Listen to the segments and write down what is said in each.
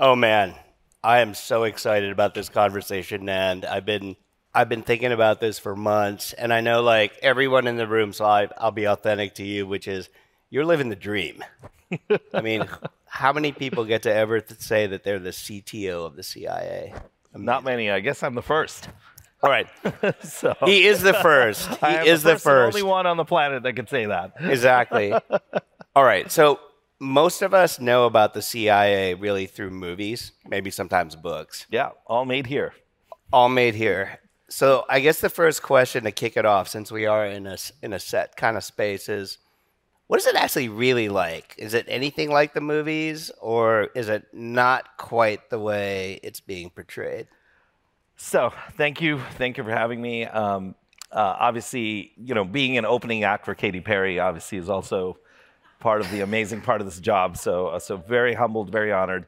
Oh man, I am so excited about this conversation, and I've been thinking about this for months, and I know like everyone in the room, so I'll be authentic to you, which is you're living the dream. I mean, how many people get to ever say that they're the CTO of the CIA? Not many. I guess I'm the first. All right, So he is the first. He I am is the the first. only one on the planet that can say that. Exactly. All right, so most of us know about the CIA really through movies, maybe sometimes books. Yeah, all made here. All made here. So I guess the first question to kick it off, since we are in a set kind of space, is what is it actually really like? Is it anything like the movies, or is it not quite the way it's being portrayed? So thank you for having me. Obviously, being an opening act for Katy Perry obviously is also part of the amazing part of this job. So very humbled, very honored.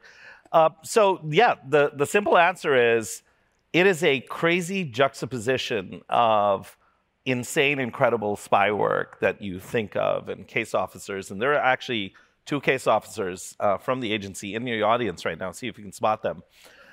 The simple answer is it is a crazy juxtaposition of insane, incredible spy work that you think of and case officers. And there are actually two case officers from the agency in the audience right now. See if you can spot them.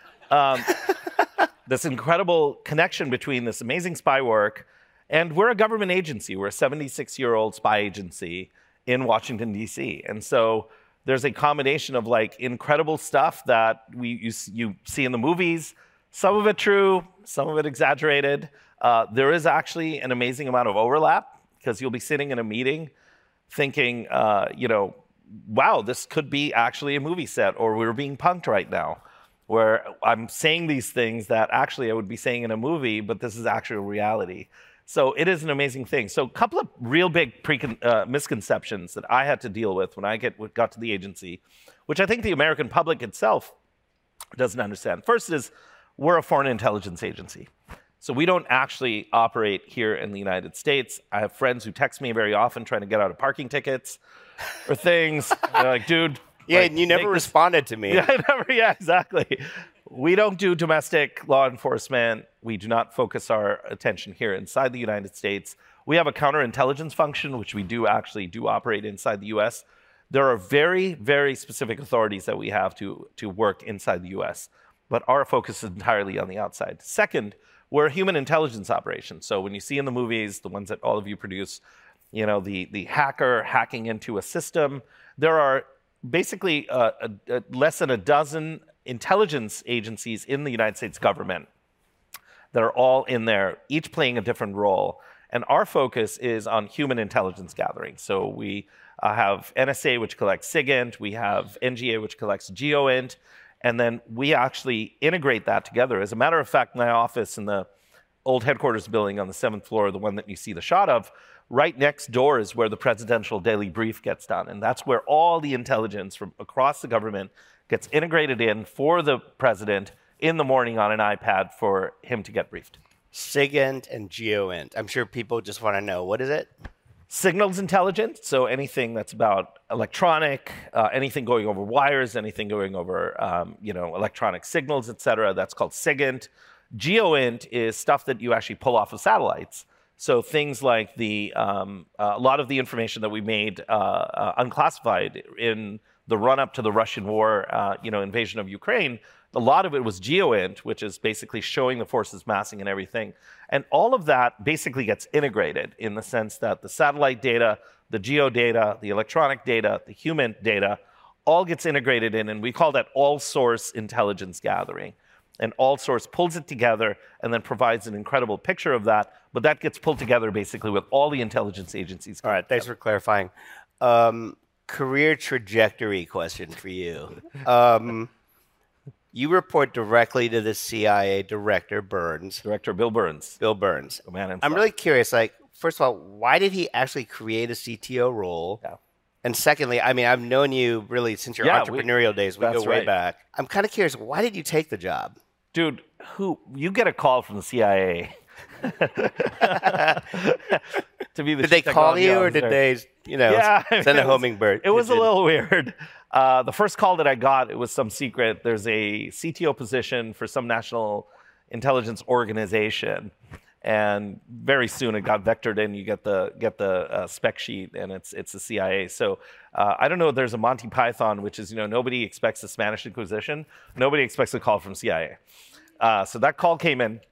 This incredible connection between this amazing spy work, and we're a government agency. We're a 76-year-old spy agency in Washington, D.C. And so there's a combination of like incredible stuff that you see in the movies, some of it true, some of it exaggerated. There is actually an amazing amount of overlap because you'll be sitting in a meeting thinking, wow, this could be actually a movie set, or we're being punked right now, where I'm saying these things that actually I would be saying in a movie, but this is actual reality. So it is an amazing thing. So a couple of real big misconceptions that I had to deal with when I got to the agency, which I think the American public itself doesn't understand. First is we're a foreign intelligence agency. So we don't actually operate here in the United States. I have friends who text me very often trying to get out of parking tickets or things. They're like, dude. Yeah, and you never responded to me. Yeah, exactly. We don't do domestic law enforcement. We do not focus our attention here inside the United States. We have a counterintelligence function, which we do operate inside the U.S. There are very, very specific authorities that we have to work inside the U.S., but our focus is entirely on the outside. Second, we're a human intelligence operation. So when you see in the movies, the ones that all of you produce, the hacker hacking into a system, there are basically less than a dozen intelligence agencies in the United States government that are all in there, each playing a different role. And our focus is on human intelligence gathering. So we have NSA, which collects SIGINT. We have NGA, which collects GEOINT. And then we actually integrate that together. As a matter of fact, my office in the old headquarters building on the 7th floor, the one that you see the shot of, right next door is where the presidential daily brief gets done. And that's where all the intelligence from across the government gets integrated in for the president in the morning on an iPad for him to get briefed. SIGINT and GEOINT. I'm sure people just want to know, what is it? Signals intelligence, so anything that's about electronic, anything going over wires, anything going over electronic signals, et cetera, that's called SIGINT. GEOINT is stuff that you actually pull off of satellites. So things like a lot of the information that we made unclassified in the run-up to the Russian war, invasion of Ukraine, a lot of it was GEOINT, which is basically showing the forces massing and everything. And all of that basically gets integrated in the sense that the satellite data, the geo data, the electronic data, the human data, all gets integrated in, and we call that all-source intelligence gathering. And all-source pulls it together and then provides an incredible picture of that, but that gets pulled together basically with all the intelligence agencies. All right, thanks for clarifying. Career trajectory question for you. You report directly to the CIA director, Burns. Director Bill Burns. Bill Burns. The man himself. I'm really curious, first of all, why did he actually create a CTO role? Yeah. And secondly, I've known you really since your entrepreneurial days. We go way back. I'm kind of curious, why did you take the job? Dude, you get a call from the CIA. To be the did they call you, or did they, send a hummingbird? It was a little weird. The first call that I got, it was some secret. There's a CTO position for some national intelligence organization. And very soon it got vectored in. You get the spec sheet, and it's the CIA. So I don't know if there's a Monty Python, which is, nobody expects the Spanish Inquisition. Nobody expects a call from CIA. So that call came in.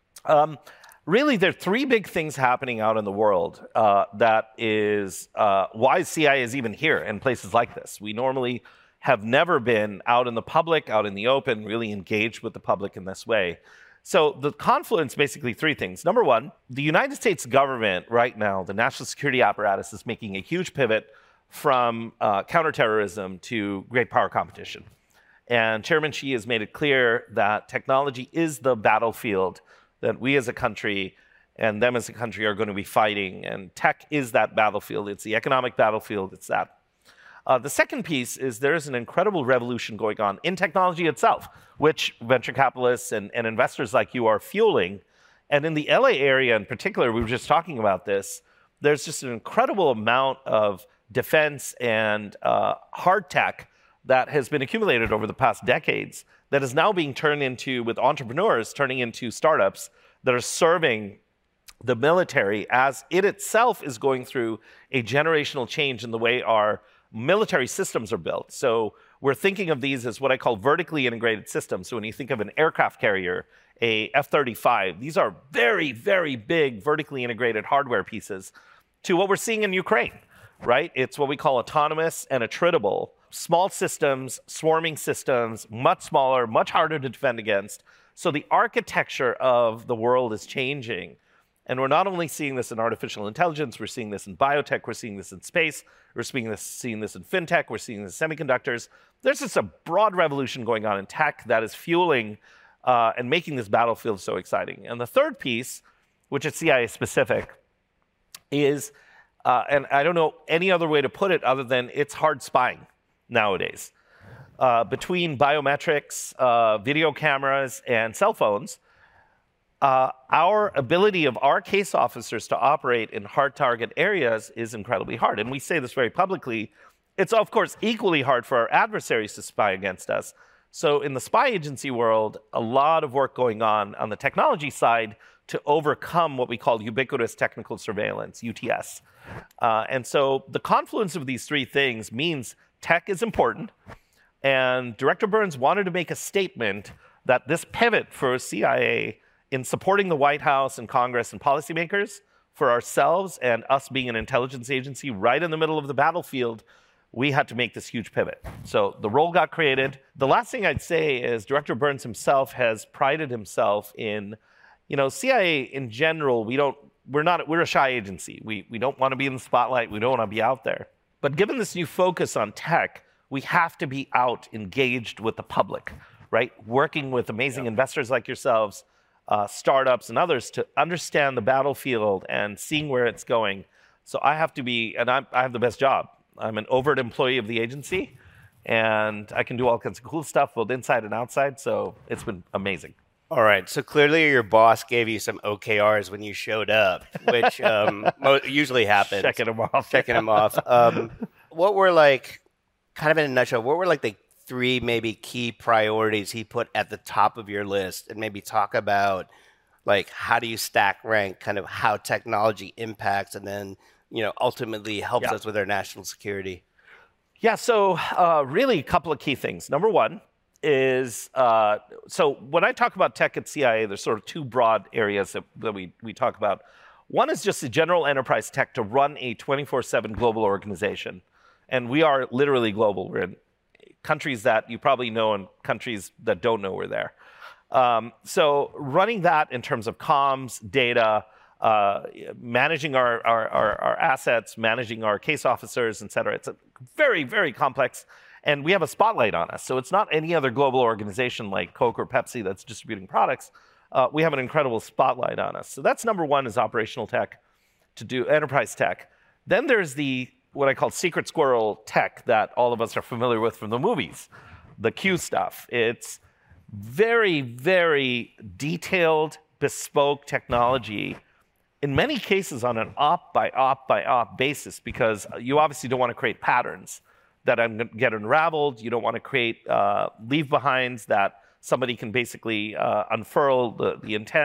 Really, there are three big things happening out in the world that is why CIA is even here in places like this. We normally have never been out in the public, out in the open, really engaged with the public in this way. So the confluence, basically three things. Number one, the United States government right now, the national security apparatus, is making a huge pivot from counterterrorism to great power competition. And Chairman Xi has made it clear that technology is the battlefield that we as a country and them as a country are going to be fighting. And tech is that battlefield. It's the economic battlefield. It's that. The second piece is there is an incredible revolution going on in technology itself, which venture capitalists and investors like you are fueling. And in the LA area in particular, we were just talking about this, there's just an incredible amount of defense and hard tech that has been accumulated over the past decades that is now being turned into, with entrepreneurs, turning into startups that are serving the military as it itself is going through a generational change in the way our military systems are built. So we're thinking of these as what I call vertically integrated systems. So when you think of an aircraft carrier, a F-35, these are very, very big vertically integrated hardware pieces to what we're seeing in Ukraine, right? It's what we call autonomous and attritable. Small systems, swarming systems, much smaller, much harder to defend against. So the architecture of the world is changing. And we're not only seeing this in artificial intelligence, we're seeing this in biotech, we're seeing this in space, we're seeing this in fintech, we're seeing this in semiconductors. There's just a broad revolution going on in tech that is fueling and making this battlefield so exciting. And the third piece, which is CIA specific, is, and I don't know any other way to put it other than it's hard spying nowadays. Between biometrics, video cameras, and cell phones, our ability of our case officers to operate in hard target areas is incredibly hard. And we say this very publicly. It's, of course, equally hard for our adversaries to spy against us. So in the spy agency world, a lot of work going on the technology side to overcome what we call ubiquitous technical surveillance, UTS. And so the confluence of these three things means tech is important. And Director Burns wanted to make a statement that this pivot for CIA in supporting the White House and Congress and policymakers, for ourselves and us being an intelligence agency right in the middle of the battlefield, we had to make this huge pivot. So the role got created. The last thing I'd say is Director Burns himself has prided himself in, CIA in general, we're a shy agency. We don't want to be in the spotlight. We don't want to be out there. But given this new focus on tech, we have to be out engaged with the public, right? Working with amazing investors like yourselves, startups and others to understand the battlefield and seeing where it's going. So I have to be, and I have the best job. I'm an overt employee of the agency, and I can do all kinds of cool stuff, both inside and outside. So it's been amazing. All right. So clearly your boss gave you some OKRs when you showed up, which usually happens. Checking them off. What were kind of in a nutshell, what were the three maybe key priorities he put at the top of your list, and maybe talk about how do you stack rank kind of how technology impacts and then ultimately helps us with our national security? Yeah, so really a couple of key things. Number one is, so when I talk about tech at CIA, there's sort of two broad areas that we talk about. One is just the general enterprise tech to run a 24/7 global organization. And we are literally global. We're in countries that you probably know and countries that don't know we're there. So running that in terms of comms, data, managing our assets, managing our case officers, et cetera. It's a very, very complex, and we have a spotlight on us. So it's not any other global organization like Coke or Pepsi that's distributing products. We have an incredible spotlight on us. So that's number one, is operational tech, to do enterprise tech. Then there's what I call secret squirrel tech that all of us are familiar with from the movies, the Q stuff. It's very, very detailed, bespoke technology, in many cases on an op by op basis, because you obviously don't want to create patterns that get unraveled. You don't want to create leave-behinds that somebody can basically unfurl the intent.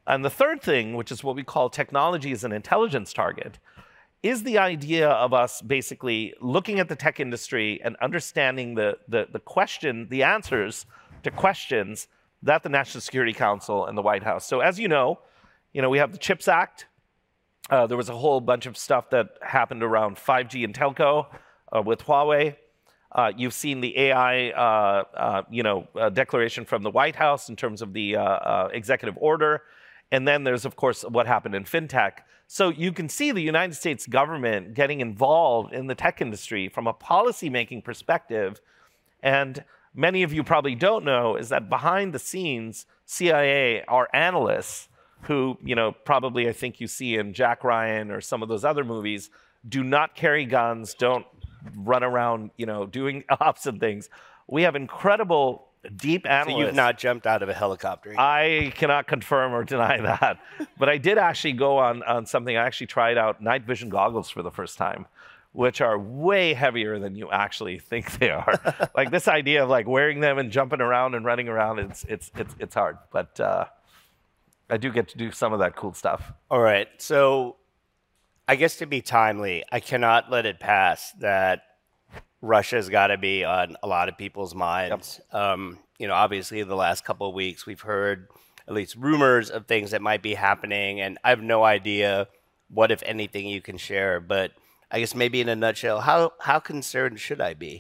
And the third thing, which is what we call technology as an intelligence target, is the idea of us basically looking at the tech industry and understanding the answers to questions that the National Security Council and the White House. So as you know, we have the CHIPS Act. There was a whole bunch of stuff that happened around 5G and telco with Huawei. You've seen the AI, declaration from the White House in terms of the executive order. And then there's, of course, what happened in fintech. So you can see the United States government getting involved in the tech industry from a policy-making perspective. And many of you probably don't know is that behind the scenes, CIA are analysts who, probably I think you see in Jack Ryan or some of those other movies, do not carry guns, don't run around, doing ops and things. We have incredible deep analysts. So you've not jumped out of a helicopter? I cannot confirm or deny that. But I did actually go on something. I actually tried out night vision goggles for the first time, which are way heavier than you actually think they are. Like this idea of like wearing them and jumping around and running around, it's hard. But I do get to do some of that cool stuff. All right. So I guess to be timely, I cannot let it pass that Russia's got to be on a lot of people's minds. Yep. Obviously, the last couple of weeks, we've heard at least rumors of things that might be happening, and I have no idea what, if anything, you can share. But I guess maybe in a nutshell, how concerned should I be?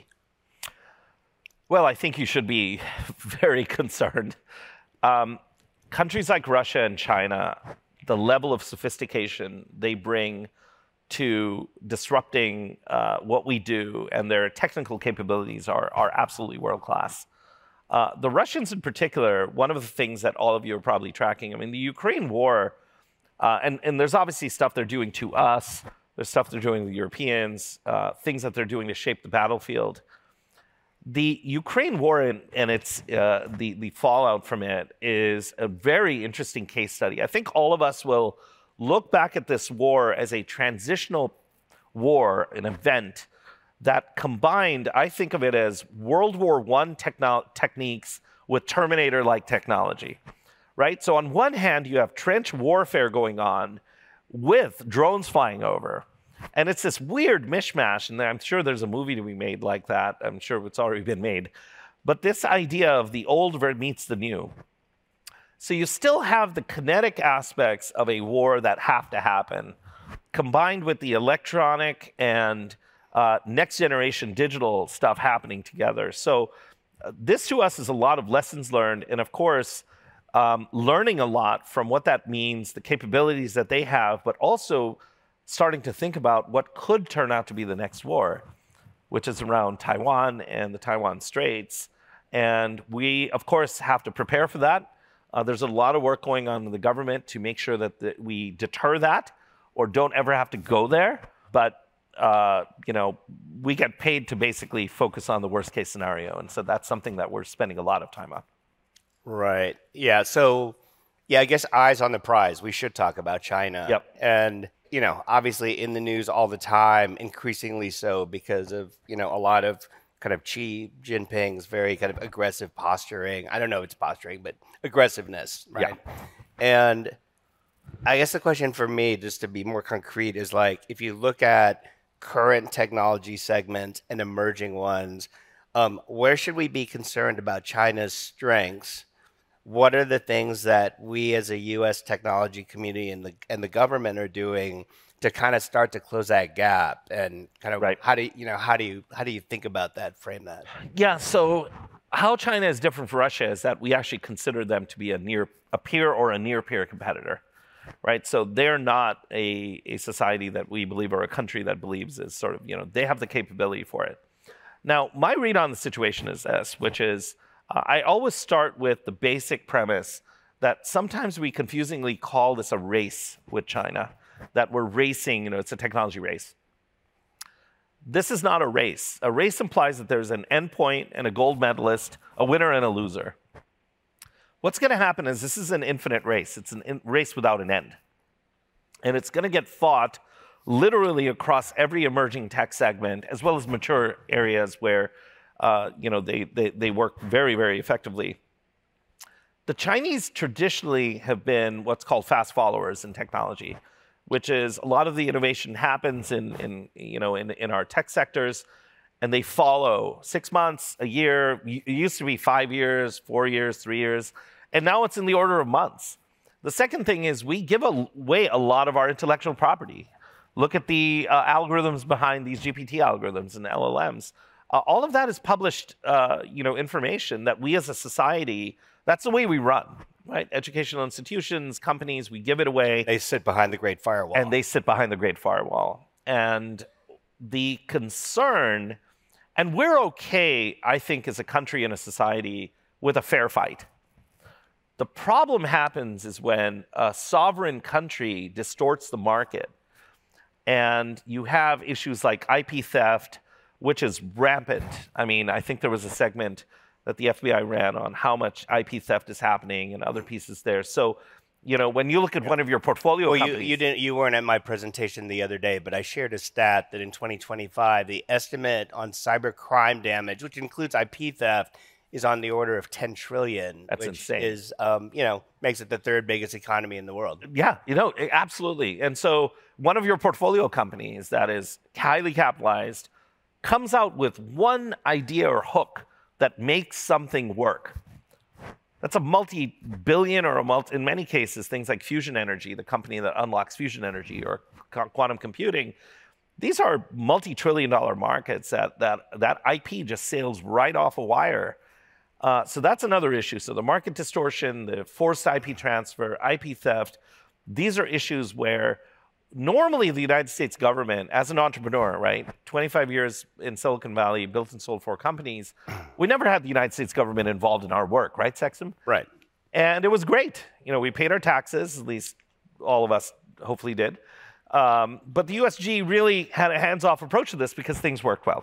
Well, I think you should be very concerned. Countries like Russia and China, the level of sophistication they bring to disrupting what we do and their technical capabilities are absolutely world-class. The Russians in particular, one of the things that all of you are probably tracking, the Ukraine war, and there's obviously stuff they're doing to us, there's stuff they're doing to the Europeans, things that they're doing to shape the battlefield. The Ukraine war and its the fallout from it is a very interesting case study. I think all of us will look back at this war as a transitional war, an event that combined, I think of it as World War I techniques with Terminator-like technology, right? So on one hand, you have trench warfare going on with drones flying over. And it's this weird mishmash, and I'm sure there's a movie to be made like that. I'm sure it's already been made. But this idea of the old meets the new. So you still have the kinetic aspects of a war that have to happen, combined with the electronic and next generation digital stuff happening together. So this to us is a lot of lessons learned, and of course, learning a lot from what that means, the capabilities that they have, but also starting to think about what could turn out to be the next war, which is around Taiwan and the Taiwan Straits. And we, of course, have to prepare for that. There's a lot of work going on in the government to make sure that we deter that or don't ever have to go there. But, we get paid to basically focus on the worst case scenario. And so that's something that we're spending a lot of time on. Right. Yeah. So, I guess eyes on the prize. We should talk about China. Yep. And, obviously in the news all the time, increasingly so because of, a lot of kind of Xi Jinping's very kind of aggressive posturing. I don't know if it's posturing, but aggressiveness, right? Yeah. And I guess the question for me, just to be more concrete, is like, if you look at current technology segments and emerging ones, where should we be concerned about China's strengths? What are the things that we as a U.S. technology community and the government are doing to kind of start to close that gap? And kind of right. how do you think about that, frame that? Yeah. So how China is different from Russia is that we actually consider them to be a peer or a near peer competitor, right? So they're not a society that we believe or a country that believes is sort of, they have the capability for it. Now, my read on the situation is this, which is I always start with the basic premise that sometimes we confusingly call this a race with China, that we're racing, it's a technology race. This is not a race. A race implies that there's an endpoint and a gold medalist, a winner and a loser. What's going to happen is this is an infinite race. It's a race without an end. And it's going to get fought literally across every emerging tech segment, as well as mature areas where they work very, very effectively. The Chinese traditionally have been what's called fast followers in technology, which is a lot of the innovation happens in our tech sectors, and they follow 6 months, a year. It used to be 5 years, 4 years, 3 years, and now it's in the order of months. The second thing is we give away a lot of our intellectual property. Look at the algorithms behind these GPT algorithms and LLMs. All of that is published, information that we as a society, that's the way we run, right? Educational institutions, companies, we give it away. They sit behind the Great Firewall. And they sit behind the Great Firewall. And the concern, and we're okay, I think, as a country and a society with a fair fight. The problem happens is when a sovereign country distorts the market and you have issues like IP theft, which is rampant. I mean, I think there was a segment that the FBI ran on how much IP theft is happening and other pieces there. So, when you look at one of your portfolio companies... You weren't at my presentation the other day, but I shared a stat that in 2025, the estimate on cybercrime damage, which includes IP theft, is on the order of 10 trillion. That's which insane. Is, makes it the third biggest economy in the world. Yeah, absolutely. And so one of your portfolio companies that is highly capitalized comes out with one idea or hook that makes something work. That's a multi-billion or in many cases, things like fusion energy, the company that unlocks fusion energy or quantum computing. These are multi-trillion-dollar markets that IP just sails right off a wire. So that's another issue. So the market distortion, the forced IP transfer, IP theft, these are issues where normally the United States government, as an entrepreneur, right, 25 years in Silicon Valley, built and sold 4 companies, we never had the United States government involved in our work, right, Sexton? Right. And it was great. We paid our taxes, at least all of us hopefully did. But the USG really had a hands-off approach to this because things worked well.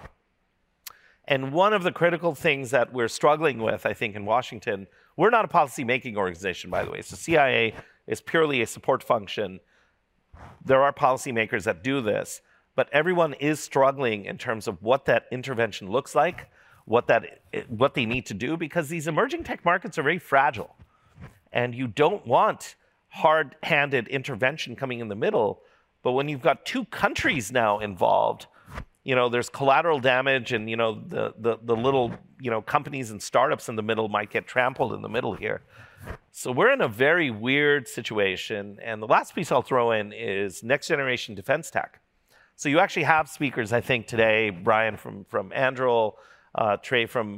And one of the critical things that we're struggling with, I think, in Washington, we're not a policy-making organization, by the way. So CIA is purely a support function. There are policymakers that do this, but everyone is struggling in terms of what that intervention looks like, what they need to do, because these emerging tech markets are very fragile. And you don't want hard-handed intervention coming in the middle. But when you've got 2 countries now involved, there's collateral damage, and the little companies and startups in the middle might get trampled in the middle here. So we're in a very weird situation. And the last piece I'll throw in is next generation defense tech. So you actually have speakers, I think, today, Brian from Anduril, Trey from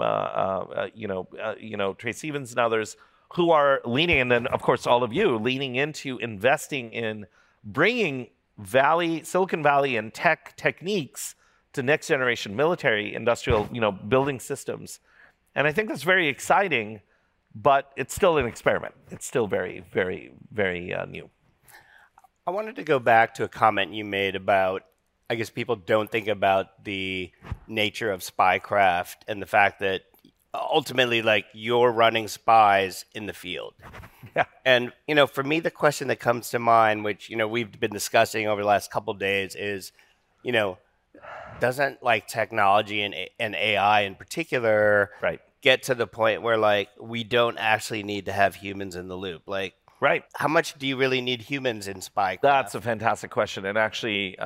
Trey Stevens and others, who are leaning, and then of course all of you leaning into investing in bringing Silicon Valley and tech techniques to next generation military industrial, building systems. And I think that's very exciting, but it's still an experiment. It's still very, very, very new. I wanted to go back to a comment you made about, I guess people don't think about the nature of spycraft and the fact that ultimately, you're running spies in the field. Yeah. And, for me, the question that comes to mind, which, we've been discussing over the last couple of days is, doesn't technology and AI in particular get to the point where we don't actually need to have humans in the loop? Right. How much do you really need humans in spycraft? That's a fantastic question. And actually,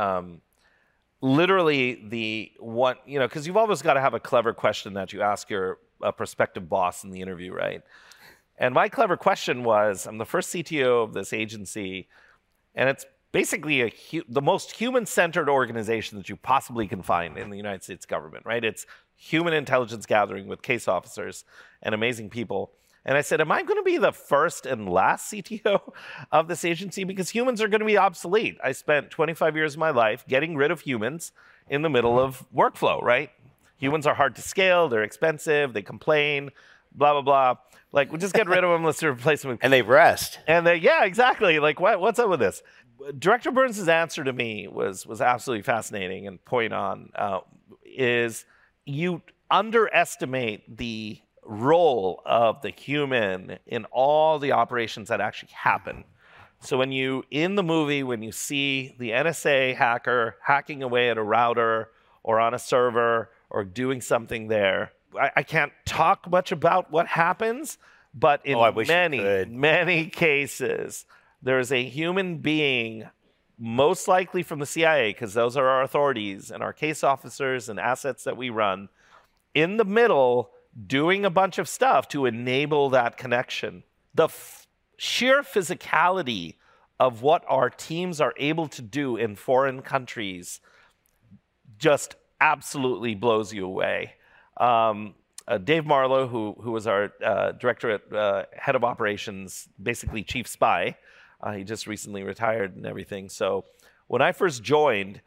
literally because you've always got to have a clever question that you ask your prospective boss in the interview, right? And my clever question was, I'm the first CTO of this agency, and it's basically the most human-centered organization that you possibly can find in the United States government, right? It's human intelligence gathering with case officers and amazing people. And I said, am I going to be the first and last CTO of this agency? Because humans are going to be obsolete. I spent 25 years of my life getting rid of humans in the middle of workflow, right? Humans are hard to scale. They're expensive. They complain, blah, blah, blah. We'll just get rid of them. Let's replace them. And they rest. And yeah, exactly. What's up with this? Director Burns' answer to me was absolutely fascinating and point on, is you underestimate the role of the human in all the operations that actually happen. So in the movie, when you see the NSA hacker hacking away at a router or on a server or doing something there, I can't talk much about what happens, But in I wish you many, could. many cases, there's a human being, most likely from the CIA, because those are our authorities and our case officers and assets that we run, in the middle doing a bunch of stuff to enable that connection. The sheer physicality of what our teams are able to do in foreign countries just absolutely blows you away. Dave Marlowe, who was our director at head of operations, basically chief spy, he just recently retired and everything. So when I first joined,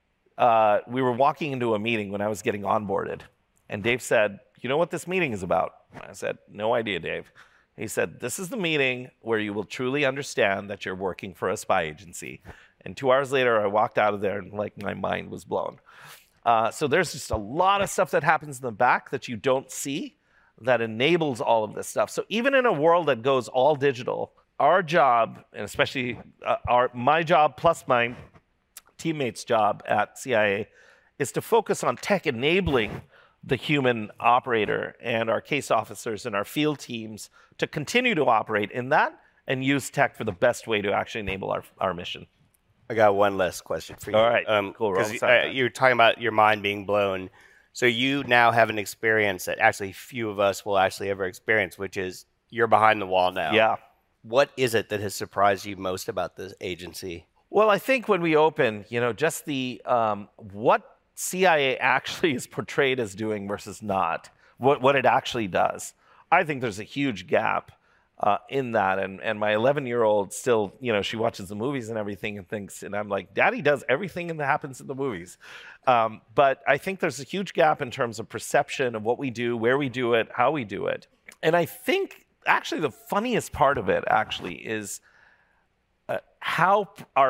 we were walking into a meeting when I was getting onboarded. And Dave said, "You know what this meeting is about?" I said, "No idea, Dave." He said, "This is the meeting where you will truly understand that you're working for a spy agency." And 2 hours later, I walked out of there and like my mind was blown. So there's just a lot of stuff that happens in the back that you don't see that enables all of this stuff. So even in a world that goes all digital, our job, and especially my job plus my teammates' job at CIA, is to focus on tech enabling the human operator and our case officers and our field teams to continue to operate in that and use tech for the best way to actually enable our mission. I got one last question for you. All right, cool. Because you're talking about your mind being blown. So you now have an experience that actually few of us will actually ever experience, which is you're behind the wall now. Yeah. What is it that has surprised you most about this agency? Well, I think when we open, just the what CIA actually is portrayed as doing versus not, what it actually does. I think there's a huge gap in that. And my 11-year-old still, she watches the movies and everything and thinks, and I'm like, Daddy does everything that happens in the movies. But I think there's a huge gap in terms of perception of what we do, where we do it, how we do it. And I think actually the funniest part of it actually is how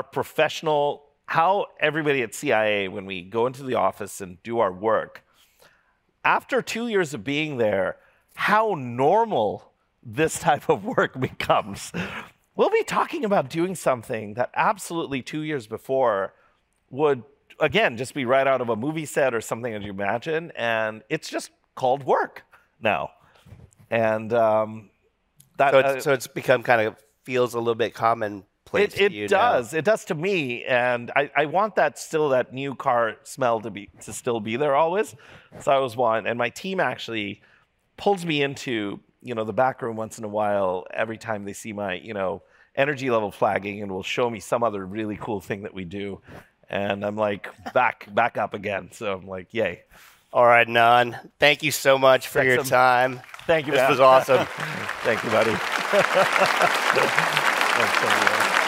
everybody at CIA, when we go into the office and do our work, after 2 years of being there, how normal this type of work becomes. We'll be talking about doing something that absolutely 2 years before would, again, just be right out of a movie set or something as you imagine, and it's just called work now. And so it's become kind of feels a little bit commonplace. It does. It does to me, and I want that new car smell to still be there always. So I was one, and my team actually pulls me into the back room once in a while every time they see my energy level flagging, and will show me some other really cool thing that we do, and I'm like back up again. So I'm like, yay! All right, Nan, thank you so much for your time. Thank you. This was awesome. Thank you, buddy. Thanks, everyone.